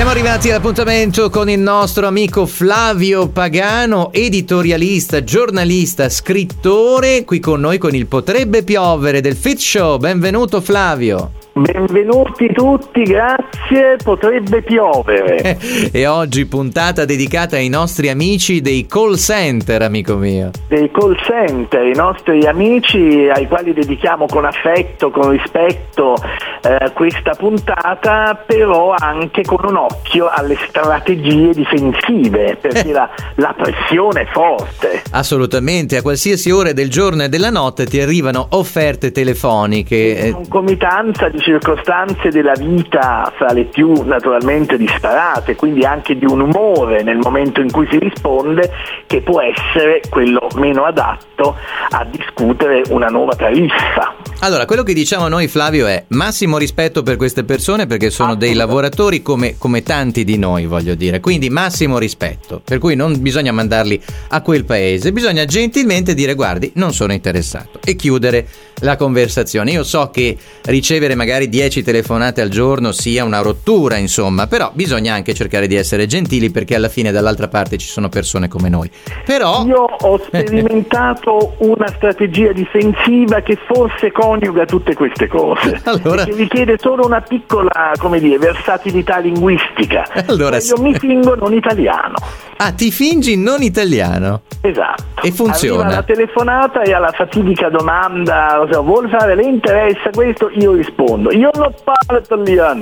Siamo arrivati all'appuntamento con il nostro amico Flavio Pagano, editorialista, giornalista, scrittore, qui con noi con il Potrebbe piovere del Fit Show. Benvenuto Flavio. Benvenuti tutti, grazie, potrebbe piovere. E oggi puntata dedicata ai nostri amici dei call center, amico mio. Dei call center, i nostri amici ai quali dedichiamo con affetto, con rispetto questa puntata, però anche con un occhio alle strategie difensive, perché la pressione è forte. Assolutamente, a qualsiasi ora del giorno e della notte ti arrivano offerte telefoniche. Concomitanza di circostanze della vita fra le più naturalmente disparate, quindi anche di un umore nel momento in cui si risponde che può essere quello meno adatto a discutere una nuova tariffa. Allora, quello che diciamo noi, Flavio, è massimo rispetto per queste persone, perché sono dei lavoratori come tanti di noi, voglio dire, quindi massimo rispetto, per cui non bisogna mandarli a quel paese, bisogna gentilmente dire guardi, non sono interessato, e chiudere la conversazione. Io so che ricevere magari 10 telefonate al giorno sia una rottura, insomma, però bisogna anche cercare di essere gentili, perché alla fine dall'altra parte ci sono persone come noi. Però io ho sperimentato una strategia difensiva che forse coniuga tutte queste cose, allora, che richiede solo una piccola, come dire, versatilità linguistica. Allora, io mi fingo non italiano. Ah, ti fingi non italiano? Esatto. E funziona. Arriva la telefonata e alla fatidica domanda, vuole fare, le interessa questo? Io rispondo, io non parlo italiano.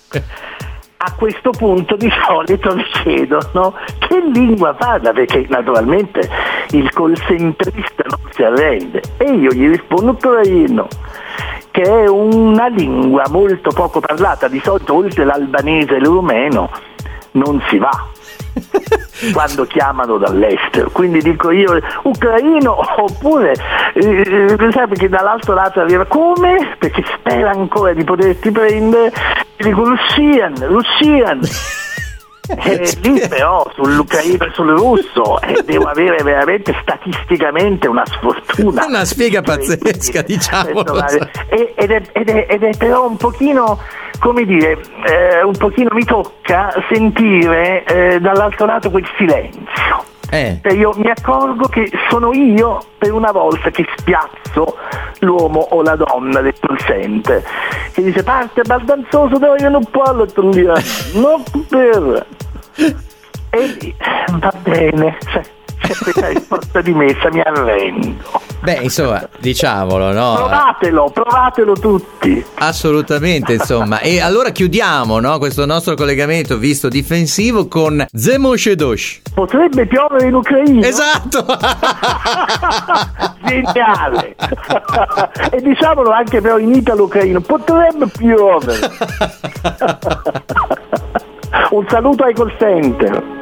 A questo punto di solito mi chiedono che lingua parla, perché naturalmente il call centrista non si arrende, e io gli rispondo ucraino, che è una lingua molto poco parlata. Di solito oltre l'albanese e il rumeno non si va quando chiamano dall'estero, quindi dico io ucraino, oppure sai, perché dall'altro lato arriva come, perché spera ancora di poterti prendere, dico Russian. Lì però sull'ucraino e sul russo devo avere veramente statisticamente una sfortuna, una sfiga pazzesca, diciamo. Ed è però un pochino, come dire, un pochino mi tocca sentire dall'altro lato quel silenzio. Io mi accorgo che sono io per una volta che spiazzo l'uomo o la donna del call center, che dice parte baldanzoso, dove io non parlo italiano, non per, e lì va bene, c'è questa risposta dimessa, mi arrendo. Beh, insomma, diciamolo, no? Provatelo tutti. Assolutamente, insomma. E allora chiudiamo, no, questo nostro collegamento visto difensivo con Zemoshedosh. Potrebbe piovere in Ucraina. Esatto. Geniale. E diciamolo anche però in italo-ucraino, potrebbe piovere. Un saluto ai call center.